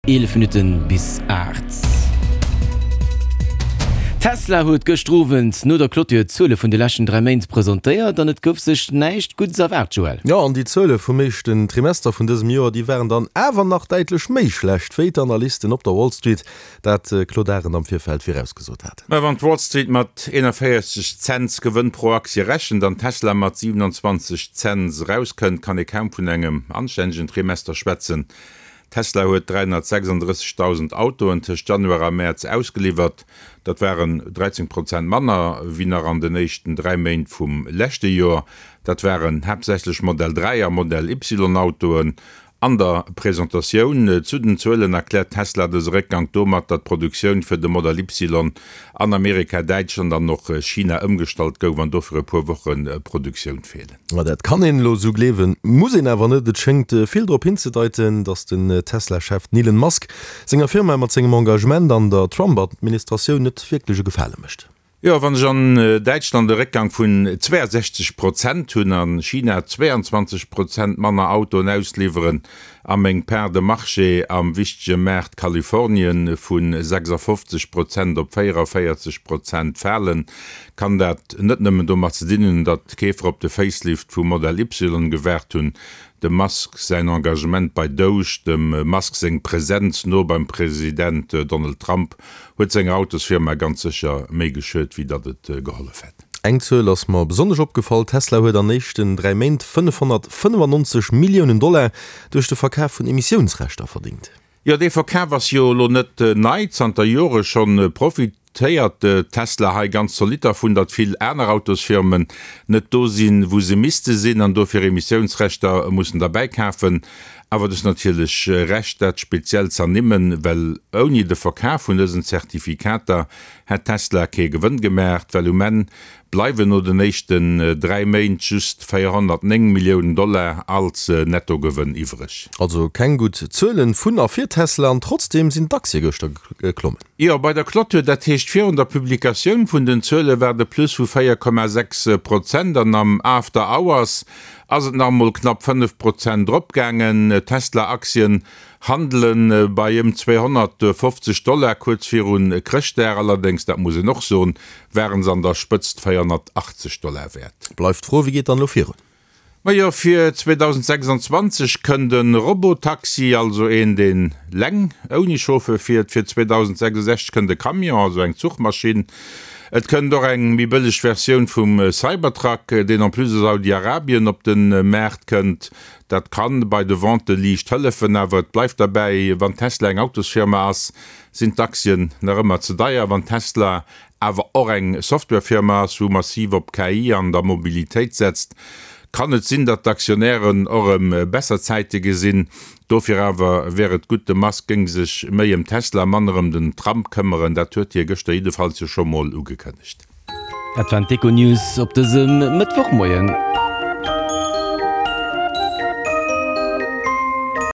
11 Minuten bis 8. Tesla huet gestrowend no der Klottier Zölle vun de lachen 3 Mainz präsentéiert, dann et gouf sech neicht gut erwert Joel. Ja, an die Zölle vum meeschten Trimester vun diesem Joer, die wären dann ewer nach deitlech méi schlecht féit Analysten op der Wall Street, dat Klodaren am Vierfeld fir ausgesot hat. Wann Wall Street mat 41 Cent gewinn pro Aktie rächen, dann Tesla mat 27 Cent rauskënnt, kann e kaum vun engem anständigen Trimester schwätzen. Tesla huet 336.000 Auto und Januar am März ausgeliefert. Dat wären 13% Manner wie an den nächsten 3 Main vum letzte Jahr. Dat wären hauptsächlich Modell 3er Modell Y-Autoen. An der Präsentation zu den Zöllen erklärt Tesla des Rückgang domat, dat Produktion für de Modell Y an Amerika, Deutschland dann noch China umgestalt gouf, wann do für paar Wochen Produktion fehlen. Ja, dat kann en lo so lewen. Muss awer net, dat schenkt viel drop hinzedeuten, dats den Tesla-Chef Elon Musk senger Firma mat segem Engagement an der Trump-Administration net wirklichge Gefälle mischt. Ja, wann schon Deutschland der Rückgang von 62% hun an China 22% Manner Auto auslieferen, am eng per de Marché am wichtige Märkt Kalifornien vun 56% op 44% fallen, kann dat net nëmmen do mat ze dienen, dat Käfer op de Facelift vu Modell Y gewährt hun. De Musk sein Engagement bei Doge, dem Musk seg Präsenz no beim Präsident Donald Trump, huet seg Autosfirma ganz sicher méi geschëtt, wie dat et geholle fett. Engzöl ass ma besonders opgefallen, Tesla huet der nächsten 3 Mainz $595 Millionen durch den Verkauf von Emissionsrechter verdient. Ja, der Verkauf was jo lo net neiz an der Jore schon profitiert Tesla ha ganz solider vun dat viel Äner Autosfirmen net do sinn, wo se miste sinn an do fir Emissionsrechter mussssen dabei kaufen. Aber das natürlich recht dat speziell zernimmen, weil oni de Verkauf von diesen Zertifikater hat Tesla ke gewinn gemerkt, weil men bleiben nur den nächsten 3 Mainz just $409 Millionen als Nettogewinn ivrig. Also kein gut Zölen vun a 4 Tesla und trotzdem sind Daxigöster geklommen. Ja, bei der Klotte dat hecht 400 Publikationen vun den Zölle werde plus vu 4,6% an am After Hours, also normal knapp 5% dropgängen. Tesla-Aktien handeln bei $250 kurz für un Christ allerdings, dat muss ich noch so, wären an der spitzt $480 wert. Bleibt froh, wie geht dann noch hier? Ja, für 2026 können den Robotaxi also in den Läng Unichofe für 2066 können de Kamion, also eng Zugmaschinen. Et können doch eng wie billig Version vom Cybertruck, den an plus Saudi-Arabien op den Markt könnt. Dat kann bei de Wante liicht helfen, aber bleibt dabei, wann Tesla eng Autosfirma ass, sind Aktien nach immer zu daier, wann Tesla aber auch eng Softwarefirma so massiv op KI an der Mobilität setzt. Kann et sinn, dat d'Aktionären orem besserzeitige sinn, dofir awer wäret gut de Musk ging sech méi em Tesla mannerem den Trump këmmeren, dat huet hier geste idefalls schon mal ugekennigt. Atlantico News op diesem Mittwochmorgen.